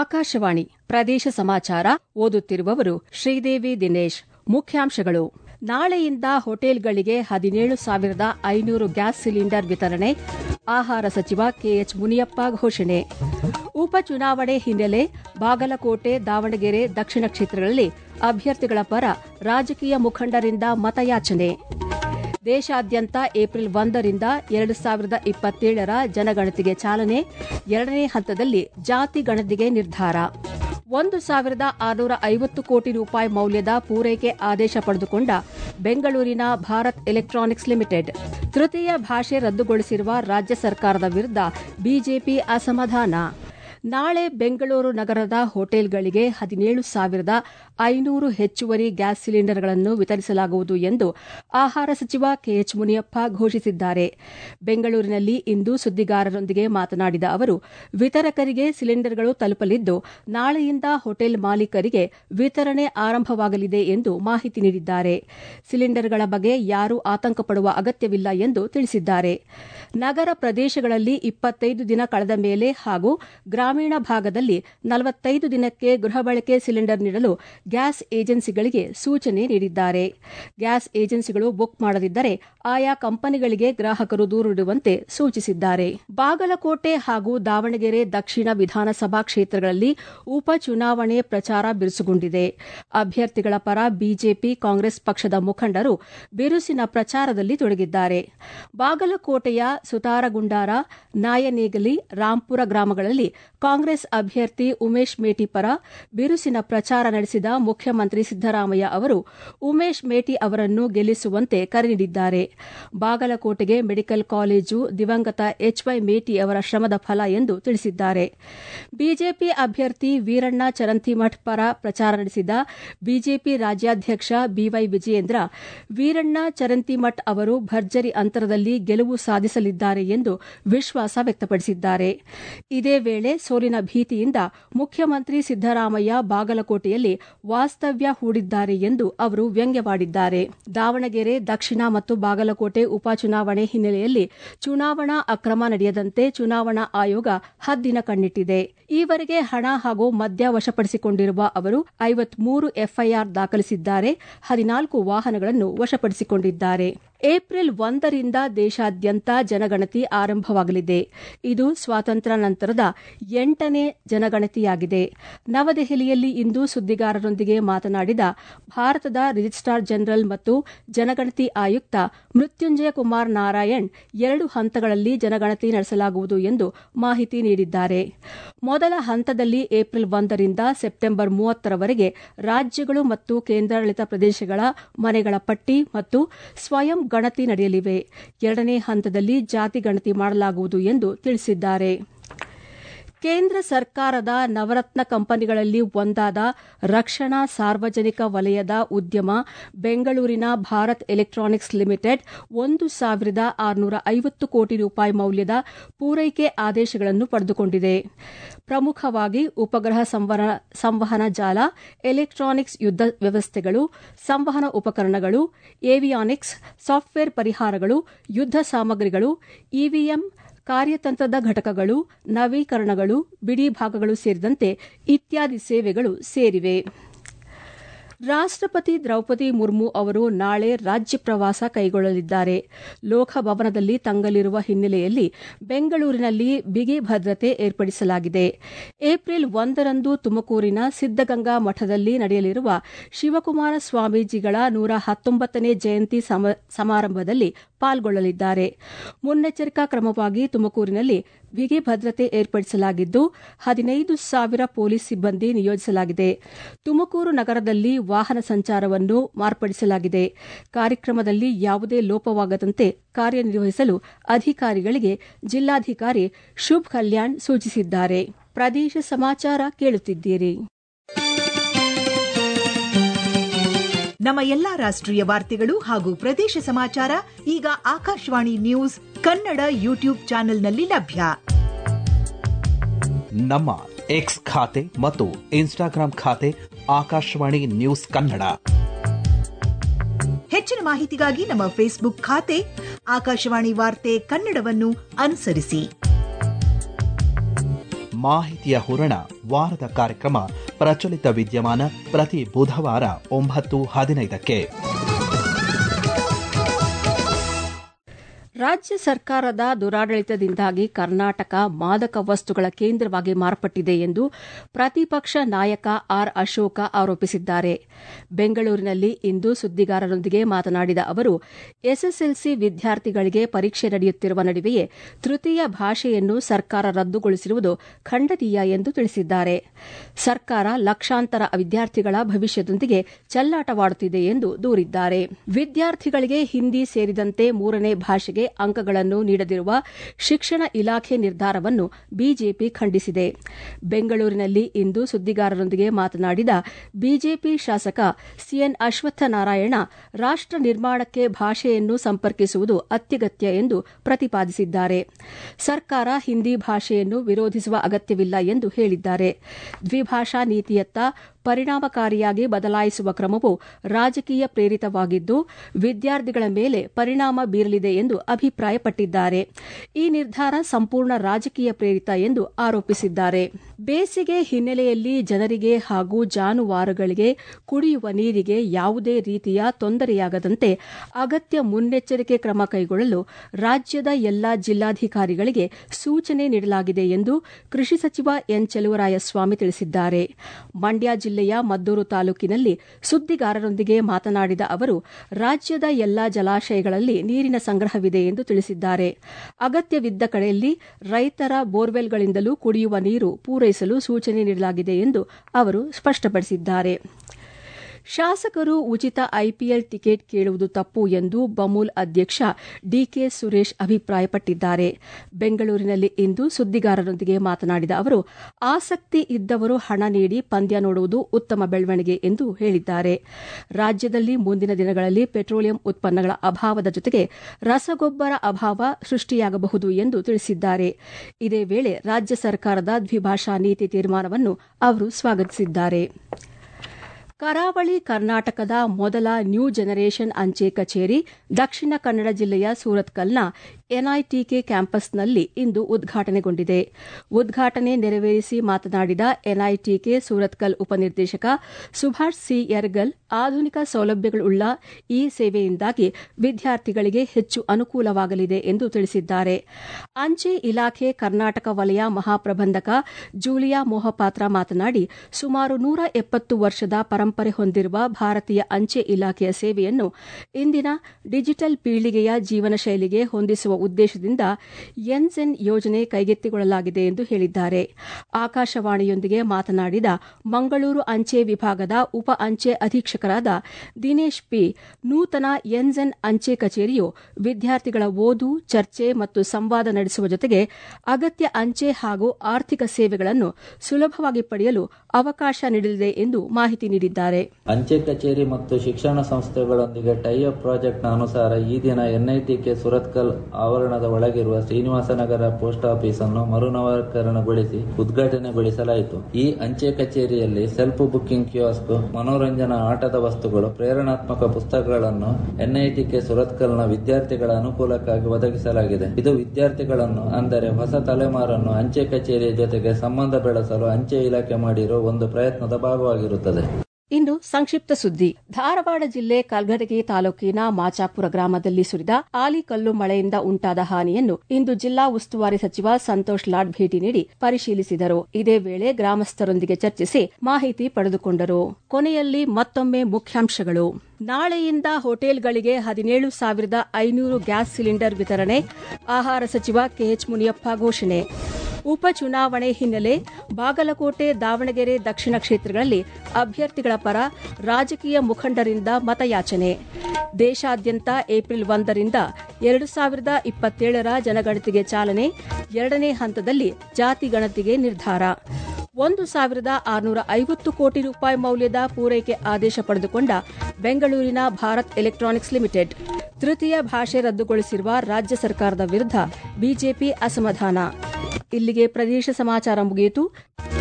ಆಕಾಶವಾಣಿ ಪ್ರದೇಶ ಸಮಾಚಾರ ಓದುತ್ತಿರುವವರು ಶ್ರೀದೇವಿ ದಿನೇಶ್. ಮುಖ್ಯಾಂಶಗಳು: ನಾಳೆಯಿಂದ ಹೋಟೆಲ್ಗಳಿಗೆ 17,500 ಗ್ಯಾಸ್ ಸಿಲಿಂಡರ್ ವಿತರಣೆ. ಆಹಾರ ಸಚಿವ ಕೆಎಚ್ ಮುನಿಯಪ್ಪ ಘೋಷಣೆ. ಉಪಚುನಾವಣೆ ಹಿನ್ನೆಲೆ ಬಾಗಲಕೋಟೆ, ದಾವಣಗೆರೆ, ದಕ್ಷಿಣ ಕ್ಷೇತ್ರಗಳಲ್ಲಿ ಅಭ್ಯರ್ಥಿಗಳ ಪರ ರಾಜಕೀಯ ಮುಖಂಡರಿಂದ ಮತಯಾಚನೆ. ದೇಶಾದ್ಯಂತ ಏಪ್ರಿಲ್ 1ರಿಂದ 2027ರ ಜನಗಣತಿಗೆ ಚಾಲನೆ. 2ನೇ ಹಂತದಲ್ಲಿ ಜಾತಿ ಗಣತಿಗೆ ನಿರ್ಧಾರ. 1,650 ಕೋಟಿ ರೂಪಾಯಿ ಮೌಲ್ಯದ ಪೂರೈಕೆ ಆದೇಶ ಪಡೆದುಕೊಂಡ ಬೆಂಗಳೂರಿನ ಭಾರತ್ ಎಲೆಕ್ಟ್ರಾನಿಕ್ಸ್ ಲಿಮಿಟೆಡ್. ತೃತೀಯ ಭಾಷೆ ರದ್ದುಗೊಳಿಸಿರುವ ರಾಜ್ಯ ಸರ್ಕಾರದ ವಿರುದ್ಧ ಬಿಜೆಪಿ ಅಸಮಾಧಾನ. ನಾಳೆ ಬೆಂಗಳೂರು ನಗರದ ಹೋಟೆಲ್ಗಳಿಗೆ 17,500 ಹೆಚ್ಚುವರಿ ಗ್ಯಾಸ್ ಸಿಲಿಂಡರ್ಗಳನ್ನು ವಿತರಿಸಲಾಗುವುದು ಎಂದು ಆಹಾರ ಸಚಿವ ಕೆಎಚ್ ಮುನಿಯಪ್ಪ ಘೋಷಿಸಿದ್ದಾರೆ. ಬೆಂಗಳೂರಿನಲ್ಲಿ ಇಂದು ಸುದ್ದಿಗಾರರೊಂದಿಗೆ ಮಾತನಾಡಿದ ಅವರು, ವಿತರಕರಿಗೆ ಸಿಲಿಂಡರ್ಗಳು ತಲುಪಲಿದ್ದು, ನಾಳೆಯಿಂದ ಹೋಟೆಲ್ ಮಾಲೀಕರಿಗೆ ವಿತರಣೆ ಆರಂಭವಾಗಲಿದೆ ಎಂದು ಮಾಹಿತಿ ನೀಡಿದ್ದಾರೆ. ಸಿಲಿಂಡರ್ಗಳ ಬಗ್ಗೆ ಯಾರೂ ಆತಂಕ ಪಡುವ ಅಗತ್ಯವಿಲ್ಲ ಎಂದು ತಿಳಿಸಿದ್ದಾರೆ. ನಗರ ಪ್ರದೇಶಗಳಲ್ಲಿ 25 ದಿನ ಕಳೆದ ಮೇಲೆ ಹಾಗೂ ಗ್ರಾಮೀಣ ಭಾಗದಲ್ಲಿ 45 ದಿನಕ್ಕೆ ಗೃಹ ಬಳಕೆ ಸಿಲಿಂಡರ್ ನೀಡಲು ಗ್ಯಾಸ್ ಏಜೆನ್ಸಿಗಳಿಗೆ ಸೂಚನೆ ನೀಡಿದ್ದಾರೆ. ಗ್ಯಾಸ್ ಏಜೆನ್ಸಿಗಳು ಬುಕ್ ಮಾಡದಿದ್ದರೆ ಆಯಾ ಕಂಪನಿಗಳಿಗೆ ಗ್ರಾಹಕರು ದೂರು ನೀಡುವಂತೆ ಸೂಚಿಸಿದ್ದಾರೆ. ಬಾಗಲಕೋಟೆ ಹಾಗೂ ದಾವಣಗೆರೆ ದಕ್ಷಿಣ ವಿಧಾನಸಭಾ ಕ್ಷೇತ್ರಗಳಲ್ಲಿ ಉಪಚುನಾವಣೆ ಪ್ರಚಾರ ಬಿರುಸುಗೊಂಡಿದೆ. ಅಭ್ಯರ್ಥಿಗಳ ಪರ ಬಿಜೆಪಿ, ಕಾಂಗ್ರೆಸ್ ಪಕ್ಷದ ಮುಖಂಡರು ಬಿರುಸಿನ ಪ್ರಚಾರದಲ್ಲಿ ತೊಡಗಿದ್ದಾರೆ. ಬಾಗಲಕೋಟೆಯ ಸುತಾರಗುಂಡಾರ, ನಾಯನೇಗಲಿ, ರಾಂಪುರ ಗ್ರಾಮಗಳಲ್ಲಿ ಕಾಂಗ್ರೆಸ್ ಅಭ್ಯರ್ಥಿ ಉಮೇಶ್ ಮೇಟಿ ಪರ ಬಿರುಸಿನ ಪ್ರಚಾರ ನಡೆಸಿದ ಮುಖ್ಯಮಂತ್ರಿ ಸಿದ್ದರಾಮಯ್ಯ ಅವರು ಉಮೇಶ್ ಮೇಟಿ ಅವರನ್ನು ಗೆಲ್ಲಿಸುವಂತೆ ಕರೆ ನೀಡಿದ್ದಾರೆ. ಬಾಗಲಕೋಟೆಗೆ ಮೆಡಿಕಲ್ ಕಾಲೇಜು ದಿವಂಗತ ಎಚ್ವೈ ಮೇಟಿ ಅವರ ಶ್ರಮದ ಫಲ ಎಂದು ತಿಳಿಸಿದ್ದಾರೆ. ಬಿಜೆಪಿ ಅಭ್ಯರ್ಥಿ ವೀರಣ್ಣ ಚರಂತಿಮಠ್ ಪರ ಪ್ರಚಾರ ನಡೆಸಿದ ಬಿಜೆಪಿ ರಾಜ್ಯಾಧ್ಯಕ್ಷ ಬಿವೈ ವಿಜಯೇಂದ್ರ, ವೀರಣ್ಣ ಚರಂತಿಮಠ್ ಅವರು ಭರ್ಜರಿ ಅಂತರದಲ್ಲಿ ಗೆಲುವು ಸಾಧಿಸಲಿದ್ದಾರೆ ಎಂದು ವಿಶ್ವಾಸ ವ್ಯಕ್ತಪಡಿಸಿದ್ದಾರೆ. ಇದೇ ವೇಳೆ ಸೋಲಿನ ಭೀತಿಯಿಂದ ಮುಖ್ಯಮಂತ್ರಿ ಸಿದ್ದರಾಮಯ್ಯ ಬಾಗಲಕೋಟೆಯಲ್ಲಿ ವಾಸ್ತವ್ಯ ಹೂಡಿದ್ದಾರೆ ಎಂದು ಅವರು ವ್ಯಂಗ್ಯವಾಡಿದ್ದಾರೆ. ದಾವಣಗೆರೆ ದಕ್ಷಿಣ ಮತ್ತು ಬಾಗಲಕೋಟೆ ಉಪಚುನಾವಣೆ ಹಿನ್ನೆಲೆಯಲ್ಲಿ ಚುನಾವಣಾ ಅಕ್ರಮ ನಡೆಯದಂತೆ ಚುನಾವಣಾ ಆಯೋಗ ಹದ್ದಿನ ಕಣ್ಣಿಟ್ಟಿದೆ. ಈವರೆಗೆ ಹಣ ಹಾಗೂ ಮದ್ಯ ವಶಪಡಿಸಿಕೊಂಡಿರುವ ಅವರು 53 ಎಫ್ಐಆರ್ ದಾಖಲಿಸಿದ್ದಾರೆ. 14 ವಾಹನಗಳನ್ನು ವಶಪಡಿಸಿಕೊಂಡಿದ್ದಾರೆ. ಏಪ್ರಿಲ್ 1ರಿಂದ ದೇಶಾದ್ಯಂತ ಜನಗಣತಿ ಆರಂಭವಾಗಲಿದೆ. ಇದು ಸ್ವಾತಂತ್ರ್ಯ ನಂತರದ 8ನೇ ಜನಗಣತಿಯಾಗಿದೆ. ನವದೆಹಲಿಯಲ್ಲಿ ಇಂದು ಸುದ್ದಿಗಾರರೊಂದಿಗೆ ಮಾತನಾಡಿದ ಭಾರತದ ರಿಜಿಸ್ಟ್ರಾರ್ ಜನರಲ್ ಮತ್ತು ಜನಗಣತಿ ಆಯುಕ್ತ ಮೃತ್ಯುಂಜಯ ಕುಮಾರ್ ನಾರಾಯಣ್, 2 ಹಂತಗಳಲ್ಲಿ ಜನಗಣತಿ ನಡೆಸಲಾಗುವುದು ಎಂದು ಮಾಹಿತಿ ನೀಡಿದ್ದಾರೆ. ಮೊದಲ ಹಂತದಲ್ಲಿ ಏಪ್ರಿಲ್ 1ರಿಂದ ಸೆಪ್ಟೆಂಬರ್ 30ರವರೆಗೆ ರಾಜ್ಯಗಳು ಮತ್ತು ಕೇಂದ್ರಾಡಳಿತ ಪ್ರದೇಶಗಳ ಮನೆಗಳ ಪಟ್ಟಿ ಮತ್ತು ಸ್ವಯಂ ಗಣತಿ ನಡೆಯಲಿವೆ. 2ನೇ ಹಂತದಲ್ಲಿ ಜಾತಿ ಗಣತಿ ಮಾಡಲಾಗುವುದು ಎಂದು ತಿಳಿಸಿದ್ದಾರೆ. ಕೇಂದ್ರ ಸರ್ಕಾರದ ನವರತ್ನ ಕಂಪನಿಗಳಲ್ಲಿ ಒಂದಾದ ರಕ್ಷಣಾ ಸಾರ್ವಜನಿಕ ವಲಯದ ಉದ್ಯಮ ಬೆಂಗಳೂರಿನ ಭಾರತ್ ಎಲೆಕ್ಟ್ರಾನಿಕ್ಸ್ ಲಿಮಿಟೆಡ್ 1,650 ಕೋಟಿ ರೂಪಾಯಿ ಮೌಲ್ಯದ ಪೂರೈಕೆ ಆದೇಶಗಳನ್ನು ಪಡೆದುಕೊಂಡಿದೆ. ಪ್ರಮುಖವಾಗಿ ಉಪಗ್ರಹ ಸಂವಹನ ಜಾಲ, ಎಲೆಕ್ಟ್ರಾನಿಕ್ಸ್ ಯುದ್ಧ ವ್ಯವಸ್ಥೆಗಳು, ಸಂವಹನ ಉಪಕರಣಗಳು, ಏವಿಯಾನಿಕ್ಸ್, ಸಾಫ್ಟ್ವೇರ್ ಪರಿಹಾರಗಳು, ಯುದ್ಧ ಸಾಮಗ್ರಿಗಳು, ಇವಿಎಂ, ಕಾರ್ಯತಂತ್ರದ ಘಟಕಗಳು, ನವೀಕರಣಗಳು, ಬಿಡಿ ಭಾಗಗಳು ಸೇರಿದಂತೆ ಇತ್ಯಾದಿ ಸೇವೆಗಳು ಸೇರಿವೆ. ರಾಷ್ಟ್ರಪತಿ ದ್ರೌಪದಿ ಮುರ್ಮು ಅವರು ನಾಳೆ ರಾಜ್ಯ ಪ್ರವಾಸ ಕೈಗೊಳ್ಳಲಿದ್ದಾರೆ. ಲೋಕಭವನದಲ್ಲಿ ತಂಗಲಿರುವ ಹಿನ್ನೆಲೆಯಲ್ಲಿ ಬೆಂಗಳೂರಿನಲ್ಲಿ ಬಿಗಿ ಭದ್ರತೆ ಏರ್ಪಡಿಸಲಾಗಿದೆ. ಏಪ್ರಿಲ್ 1ರಂದು ತುಮಕೂರಿನ ಸಿದ್ದಗಂಗಾ ಮಠದಲ್ಲಿ ನಡೆಯಲಿರುವ ಶಿವಕುಮಾರ ಸ್ವಾಮೀಜಿಗಳ 119ನೇ ಜಯಂತಿ ಸಮಾರಂಭದಲ್ಲಿ ಪಾಲ್ಗೊಳ್ಳಲಿದ್ದಾರೆ. ಮುನ್ನೆಚ್ಚರಿಕಾ ಕ್ರಮವಾಗಿ ತುಮಕೂರಿನಲ್ಲಿ ಬಿಗಿ ಭದ್ರತೆ ಏರ್ಪಡಿಸಲಾಗಿದ್ದು 15,000 ಪೊಲೀಸ್ ಸಿಬ್ಬಂದಿ ನಿಯೋಜಿಸಲಾಗಿದೆ. ತುಮಕೂರು ನಗರದಲ್ಲಿ ವಾಹನ ಸಂಚಾರವನ್ನು ಮಾರ್ಪಡಿಸಲಾಗಿದೆ. ಕಾರ್ಯಕ್ರಮದಲ್ಲಿ ಯಾವುದೇ ಲೋಪವಾಗದಂತೆ ಕಾರ್ಯನಿರ್ವಹಿಸಲು ಅಧಿಕಾರಿಗಳಿಗೆ ಜಿಲ್ಲಾಧಿಕಾರಿ ಶುಭ್ ಕಲ್ಯಾಣ್ ಸೂಚಿಸಿದ್ದಾರೆ. ಪ್ರದೇಶ ಸಮಾಚಾರ ಕೇಳುತ್ತಿದ್ದೀರಿ. ನಮ್ಮ ಎಲ್ಲಾ ರಾಷ್ಟ್ರೀಯ ವಾರ್ತೆಗಳು ಹಾಗೂ ಪ್ರದೇಶ ಸಮಾಚಾರ ಈಗ ಆಕಾಶವಾಣಿ ನ್ಯೂಸ್ ಕನ್ನಡ ಯೂಟ್ಯೂಬ್ ಚಾನೆಲ್ನಲ್ಲಿ ಲಭ್ಯ. ನಮ್ಮ ಎಕ್ಸ್ ಖಾತೆ ಮತ್ತು ಇನ್ಸ್ಟಾಗ್ರಾಂ ಖಾತೆ ಆಕಾಶವಾಣಿ ನ್ಯೂಸ್ ಕನ್ನಡ. ಹೆಚ್ಚಿನ ಮಾಹಿತಿಗಾಗಿ ನಮ್ಮ ಫೇಸ್ಬುಕ್ ಖಾತೆ ಆಕಾಶವಾಣಿ ವಾರ್ತೆ ಕನ್ನಡವನ್ನು ಅನುಸರಿಸಿ. ಮಾಹಿತಿಯ ಹೂರಣ ವಾರದ ಕಾರ್ಯಕ್ರಮ ಪ್ರಚಲಿತ ವಿದ್ಯಮಾನ ಪ್ರತಿ ಬುಧವಾರ 9:15ಕ್ಕೆ. ರಾಜ್ಯ ಸರ್ಕಾರದ ದುರಾಡಳಿತದಿಂದಾಗಿ ಕರ್ನಾಟಕ ಮಾದಕ ವಸ್ತುಗಳ ಕೇಂದ್ರವಾಗಿ ಮಾರ್ಪಟ್ಟಿದೆ ಎಂದು ಪ್ರತಿಪಕ್ಷ ನಾಯಕ ಆರ್ ಅಶೋಕ ಆರೋಪಿಸಿದ್ದಾರೆ. ಬೆಂಗಳೂರಿನಲ್ಲಿ ಇಂದು ಸುದ್ದಿಗಾರರೊಂದಿಗೆ ಮಾತನಾಡಿದ ಅವರು, ಎಸ್ಎಸ್ಎಲ್ಸಿ ವಿದ್ಯಾರ್ಥಿಗಳಿಗೆ ಪರೀಕ್ಷೆ ನಡೆಯುತ್ತಿರುವ ನಡುವೆಯೇ ತೃತೀಯ ಭಾಷೆಯನ್ನು ಸರ್ಕಾರ ರದ್ದುಗೊಳಿಸಿರುವುದು ಖಂಡನೀಯ ಎಂದು ತಿಳಿಸಿದ್ದಾರೆ. ಸರ್ಕಾರ ಲಕ್ಷಾಂತರ ವಿದ್ಯಾರ್ಥಿಗಳ ಭವಿಷ್ಯದೊಂದಿಗೆ ಚೆಲ್ಲಾಟವಾಡುತ್ತಿದೆ ಎಂದು ದೂರಿದ್ದಾರೆ. ವಿದ್ಯಾರ್ಥಿಗಳಿಗೆ ಹಿಂದಿ ಸೇರಿದಂತೆ ಮೂರನೇ ಭಾಷೆಗೆ ಅಂಕಗಳನ್ನು ನೀಡದಿರುವ ಶಿಕ್ಷಣ ಇಲಾಖೆ ನಿರ್ಧಾರವನ್ನು ಬಿಜೆಪಿ ಖಂಡಿಸಿದೆ. ಬೆಂಗಳೂರಿನಲ್ಲಿ ಇಂದು ಸುದ್ದಿಗಾರರೊಂದಿಗೆ ಮಾತನಾಡಿದ ಬಿಜೆಪಿ ಶಾಸಕ ಸಿಎನ್ ಅಶ್ವತ್ಥನಾರಾಯಣ, ರಾಷ್ಟ ನಿರ್ಮಾಣಕ್ಕೆ ಭಾಷೆಯನ್ನು ಸಂಪರ್ಕಿಸುವುದು ಅತ್ಯಗತ್ಯ ಎಂದು ಪ್ರತಿಪಾದಿಸಿದ್ದಾರೆ. ಸರ್ಕಾರ ಹಿಂದಿ ಭಾಷೆಯನ್ನು ವಿರೋಧಿಸುವ ಅಗತ್ಯವಿಲ್ಲ ಎಂದು ಹೇಳಿದ್ದಾರೆ. ದ್ವಿಭಾಷಾ ನೀತಿಯತ್ತ ಪರಿಣಾಮಕಾರಿಯಾಗಿ ಬದಲಾಯಿಸುವ ಕ್ರಮವು ರಾಜಕೀಯ ಪ್ರೇರಿತವಾಗಿದ್ದು ವಿದ್ಯಾರ್ಥಿಗಳ ಮೇಲೆ ಪರಿಣಾಮ ಬೀರಲಿದೆ ಎಂದು ಅಭಿಪ್ರಾಯಪಟ್ಟಿದ್ದಾರೆ. ಈ ನಿರ್ಧಾರ ಸಂಪೂರ್ಣ ರಾಜಕೀಯ ಪ್ರೇರಿತ ಎಂದು ಆರೋಪಿಸಿದ್ದಾರೆ. ಬೇಸಿಗೆ ಹಿನ್ನೆಲೆಯಲ್ಲಿ ಜನರಿಗೆ ಹಾಗೂ ಜಾನುವಾರುಗಳಿಗೆ ಕುಡಿಯುವ ನೀರಿಗೆ ಯಾವುದೇ ರೀತಿಯ ತೊಂದರೆಯಾಗದಂತೆ ಅಗತ್ಯ ಮುನ್ನೆಚ್ಚರಿಕೆ ಕ್ರಮ ಕೈಗೊಳ್ಳಲು ರಾಜ್ಯದ ಎಲ್ಲಾ ಜಿಲ್ಲಾಧಿಕಾರಿಗಳಿಗೆ ಸೂಚನೆ ನೀಡಲಾಗಿದೆ ಎಂದು ಕೃಷಿ ಸಚಿವ ಎನ್ ಚೆಲುವರಾಯಸ್ವಾಮಿ ತಿಳಿಸಿದ್ದಾರೆ. ಮಂಡ್ಯ ಜಿಲ್ಲೆಯ ಮದ್ದೂರು ತಾಲೂಕಿನಲ್ಲಿ ಸುದ್ದಿಗಾರರೊಂದಿಗೆ ಮಾತನಾಡಿದ ಅವರು, ರಾಜ್ಯದ ಎಲ್ಲಾ ಜಲಾಶಯಗಳಲ್ಲಿ ನೀರಿನ ಸಂಗ್ರಹವಿದೆ ಎಂದು ತಿಳಿಸಿದ್ದಾರೆ. ಅಗತ್ಯವಿದ್ದ ಕಡೆಯಲ್ಲಿ ರೈತರ ಬೋರ್ವೆಲ್ಗಳಿಂದಲೂ ಕುಡಿಯುವ ನೀರು ಪೂರೈಸಲು ಸೂಚನೆ ನೀಡಲಾಗಿದೆ ಎಂದು ಅವರು ಸ್ಪಷ್ಟಪಡಿಸಿದ್ದಾರೆ. ಶಾಸಕರು ಉಚಿತ ಐಪಿಎಲ್ ಟಿಕೆಟ್ ಕೇಳುವುದು ತಪ್ಪು ಎಂದು ಬಮೂಲ್ ಅಧ್ಯಕ್ಷ ಡಿಕೆ ಸುರೇಶ್ ಅಭಿಪ್ರಾಯಪಟ್ಟಿದ್ದಾರೆ. ಬೆಂಗಳೂರಿನಲ್ಲಿ ಇಂದು ಸುದ್ದಿಗಾರರೊಂದಿಗೆ ಮಾತನಾಡಿದ ಅವರು, ಆಸಕ್ತಿ ಇದ್ದವರು ಹಣ ನೀಡಿ ಪಂದ್ಯ ನೋಡುವುದು ಉತ್ತಮ ಬೆಳವಣಿಗೆ ಎಂದು ಹೇಳಿದ್ದಾರೆ. ರಾಜ್ಯದಲ್ಲಿ ಮುಂದಿನ ದಿನಗಳಲ್ಲಿ ಪೆಟ್ರೋಲಿಯಂ ಉತ್ಪನ್ನಗಳ ಅಭಾವದ ಜೊತೆಗೆ ರಸಗೊಬ್ಬರ ಅಭಾವ ಸೃಷ್ಟಿಯಾಗಬಹುದು ಎಂದು ತಿಳಿಸಿದ್ದಾರೆ. ಇದೇ ವೇಳೆ ರಾಜ್ಯ ಸರ್ಕಾರದ ದ್ವಿಭಾಷಾ ನೀತಿ ತೀರ್ಮಾನವನ್ನು ಅವರು ಸ್ವಾಗತಿಸಿದ್ದಾರೆ. ಕರಾವಳಿ ಕರ್ನಾಟಕದ ಮೊದಲ ನ್ಯೂ ಜನರೇಷನ್ ಅಂಚೆ ಕಚೇರಿ ದಕ್ಷಿಣ ಕನ್ನಡ ಜಿಲ್ಲೆಯ ಸೂರತ್ಕಲ್ನ ಎನ್ಐಟಿಕೆ ಕ್ಯಾಂಪಸ್ನಲ್ಲಿ ಇಂದು ಉದ್ಘಾಟನೆಗೊಂಡಿದೆ. ಉದ್ಘಾಟನೆ ನೆರವೇರಿಸಿ ಮಾತನಾಡಿದ ಎನ್ಐಟಿಕೆ ಸೂರತ್ಕಲ್ ಉಪನಿರ್ದೇಶಕ ಸುಭಾಷ್ ಸಿ ಯರ್ಗಲ್, ಆಧುನಿಕ ಸೌಲಭ್ಯಗಳುಳ್ಳ ಈ ಸೇವೆಯಿಂದಾಗಿ ವಿದ್ಯಾರ್ಥಿಗಳಿಗೆ ಹೆಚ್ಚು ಅನುಕೂಲವಾಗಲಿದೆ ಎಂದು ತಿಳಿಸಿದ್ದಾರೆ. ಅಂಚೆ ಇಲಾಖೆ ಕರ್ನಾಟಕ ವಲಯ ಮಹಾಪ್ರಬಂಧಕ ಜೂಲಿಯಾ ಮೊಹಪಾತ್ರ ಮಾತನಾಡಿ, ಸುಮಾರು 170 ವರ್ಷದ ಪರಂಪರೆ ಹೊಂದಿರುವ ಭಾರತೀಯ ಅಂಚೆ ಇಲಾಖೆಯ ಸೇವೆಯನ್ನು ಇಂದಿನ ಡಿಜಿಟಲ್ ಪೀಳಿಗೆಯ ಜೀವನ ಶೈಲಿಗೆ ಹೊಂದಿಸುವ ಉದ್ದೇಶದಿಂದ ಎನ್ಜೆನ್ ಯೋಜನೆ ಕೈಗೆತ್ತಿಕೊಳ್ಳಲಾಗಿದೆ ಎಂದು ಹೇಳಿದ್ದಾರೆ. ಆಕಾಶವಾಣಿಯೊಂದಿಗೆ ಮಾತನಾಡಿದ ಮಂಗಳೂರು ಅಂಚೆ ವಿಭಾಗದ ಉಪ ಅಂಚೆ ಅಧೀಕ್ಷಕರಾದ ದಿನೇಶ್ ಪಿ, ನೂತನ ಎನ್ಜೆನ್ ಅಂಚೆ ಕಚೇರಿಯು ವಿದ್ಯಾರ್ಥಿಗಳ ಓದು, ಚರ್ಚೆ ಮತ್ತು ಸಂವಾದ ನಡೆಸುವ ಜೊತೆಗೆ ಅಗತ್ಯ ಅಂಚೆ ಹಾಗೂ ಆರ್ಥಿಕ ಸೇವೆಗಳನ್ನು ಸುಲಭವಾಗಿ ಪಡೆಯಲು ಅವಕಾಶ ನೀಡಲಿದೆ ಎಂದು ಮಾಹಿತಿ ನೀಡಿದ್ದಾರೆ. ಅಂಚೆ ಕಚೇರಿ ಮತ್ತು ಶಿಕ್ಷಣ ಸಂಸ್ಥೆಗಳೊಂದಿಗೆ ಟೈಅಪ್ ಪ್ರಾಜೆಕ್ಟ್ನ ಅನುಸಾರ ಈ ದಿನ ಎನ್ಐಟಿಕೆ ಸುರತ್ಕಲ್ ಆವರಣದ ಒಳಗಿರುವ ಶ್ರೀನಿವಾಸನಗರ ಪೋಸ್ಟ್ ಆಫೀಸ್ ಅನ್ನು ಮರುನವೀಕರಣಗೊಳಿಸಿ ಉದ್ಘಾಟನೆಗೊಳಿಸಲಾಯಿತು. ಈ ಅಂಚೆ ಕಚೇರಿಯಲ್ಲಿ ಸೆಲ್ಫ್ ಬುಕ್ಕಿಂಗ್ ಕಿಯೋಸ್ಕ್, ಮನೋರಂಜನಾ ಆಟದ ವಸ್ತುಗಳು, ಪ್ರೇರಣಾತ್ಮಕ ಪುಸ್ತಕಗಳನ್ನು ಎನ್ಐಟಿಕೆ ಸುರತ್ಕಲ್ನ ವಿದ್ಯಾರ್ಥಿಗಳ ಅನುಕೂಲಕ್ಕಾಗಿ ಒದಗಿಸಲಾಗಿದೆ. ಇದು ವಿದ್ಯಾರ್ಥಿಗಳನ್ನು, ಅಂದರೆ ಹೊಸ ತಲೆಮಾರನ್ನು ಅಂಚೆ ಕಚೇರಿಯ ಜೊತೆಗೆ ಸಂಬಂಧ ಬೆಳೆಸಲು ಅಂಚೆ ಇಲಾಖೆ ಮಾಡಿರುವ ಒಂದು ಪ್ರಯತ್ನದ ಭಾಗವಾಗಿರುತ್ತದೆ. ಇನ್ನು ಸಂಕ್ಷಿಪ್ತ ಸುದ್ದಿ. ಧಾರವಾಡ ಜಿಲ್ಲೆ ಕಲಘಟಗಿ ತಾಲೂಕಿನ ಮಾಚಾಪುರ ಗ್ರಾಮದಲ್ಲಿ ಸುರಿದ ಆಲಿಕಲ್ಲು ಮಳೆಯಿಂದ ಉಂಟಾದ ಹಾನಿಯನ್ನು ಇಂದು ಜಿಲ್ಲಾ ಉಸ್ತುವಾರಿ ಸಚಿವ ಸಂತೋಷ್ ಲಾಡ್ ಭೇಟಿ ನೀಡಿ ಪರಿಶೀಲಿಸಿದರು. ಇದೇ ವೇಳೆ ಗ್ರಾಮಸ್ಥರೊಂದಿಗೆ ಚರ್ಚಿಸಿ ಮಾಹಿತಿ ಪಡೆದುಕೊಂಡರು. ಕೊನೆಯಲ್ಲಿ ಮತ್ತೊಮ್ಮೆ ಮುಖ್ಯಾಂಶಗಳು. ನಾಳೆಯಿಂದ ಹೋಟೆಲ್ಗಳಿಗೆ 17,500 ಗ್ಯಾಸ್ ಸಿಲಿಂಡರ್ ವಿತರಣೆ, ಆಹಾರ ಸಚಿವ ಕೆಎಚ್ ಮುನಿಯಪ್ಪ ಘೋಷಣೆ. ಉಪಚುನಾವಣೆ ಹಿನ್ನೆಲೆ ಬಾಗಲಕೋಟೆ, ದಾವಣಗೆರೆ ದಕ್ಷಿಣ ಕ್ಷೇತ್ರಗಳಲ್ಲಿ ಅಭ್ಯರ್ಥಿಗಳ ಪರ ರಾಜಕೀಯ ಮುಖಂಡರಿಂದ ಮತಯಾಚನೆ. ದೇಶಾದ್ಯಂತ ಏಪ್ರಿಲ್ 1ರಿಂದ 2027ರ ಜನಗಣತಿಗೆ ಚಾಲನೆ. 2ನೇ ಹಂತದಲ್ಲಿ ಜಾತಿ ಗಣತಿಗೆ ನಿರ್ಧಾರ. 1,650 ಕೋಟಿ ರೂಪಾಯಿ ಮೌಲ್ಯದ ಪೂರೈಕೆ ಆದೇಶ ಪಡೆದುಕೊಂಡ ಬೆಂಗಳೂರಿನ ಭಾರತ್ ಎಲೆಕ್ಟ್ರಾನಿಕ್ಸ್ ಲಿಮಿಟೆಡ್. ತೃತೀಯ ಭಾಷೆ ರದ್ದುಗೊಳಿಸಿರುವ ರಾಜ್ಯ ಸರ್ಕಾರದ ವಿರುದ್ಧ ಬಿಜೆಪಿ ಅಸಮಾಧಾನ. ಇಲ್ಲಿಗೆ ಪ್ರದೇಶ ಸಮಾಚಾರ ಮುಗಿಯಿತು.